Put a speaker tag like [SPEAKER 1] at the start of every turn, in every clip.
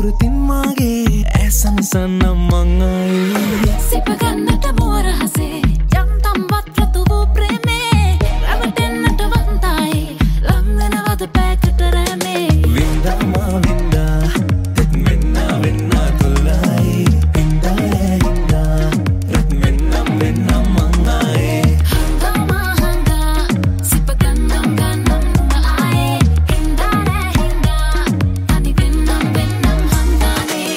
[SPEAKER 1] පුරුතින් මාගේ ඇසන් සන්නම් මං
[SPEAKER 2] සිපගන්නට මුවර හසේ යන්තම් වත්රතු වූ ප්‍රේමේ රැවටෙන්නට වන්තයි ලංවෙනවද පැකට රැමේ
[SPEAKER 1] වින්දා මා වින්දා තෙත් මෙන්නා වෙන්නා තුල්ලයි හින්දා හින්දා රත් මෙන්නම් වෙන්නම් මං
[SPEAKER 2] හංගා හංගා සිපගන්නම් ගන්නම් ආයේ හින්දා හින්දා තනි වෙන්නම් වෙන්නම් හංගානේ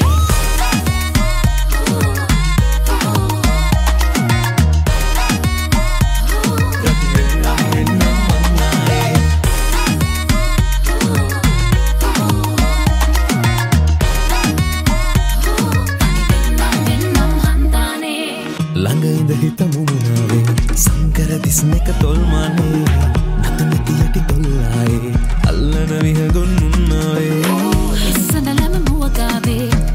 [SPEAKER 1] ළඟ ඉඳ හිත මුණාවේ සංකර දිස්නෙක තොල්මානේ නතනති යටි තොල්ලායේ අල්ලන විහගොන් උන්නාවේ
[SPEAKER 2] ඉස්සනලම මුවගාවේ